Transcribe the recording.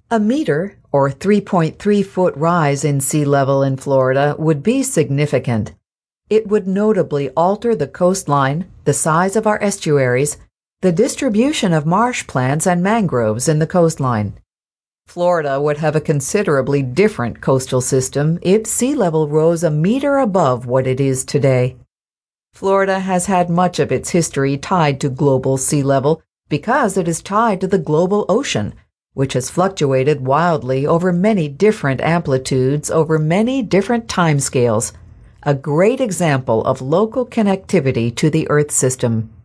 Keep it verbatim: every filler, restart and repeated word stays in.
A meter, or three point three foot rise in sea level in Florida would be significant. It would notably alter the coastline, the size of our estuaries, the distribution of marsh plants and mangroves in the coastline. Florida would have a considerably different coastal system if sea level rose a meter above what it is today. Florida has had much of its history tied to global sea level because it is tied to the global ocean, which has fluctuated wildly over many different amplitudes over many different timescales, a great example of local connectivity to the Earth system.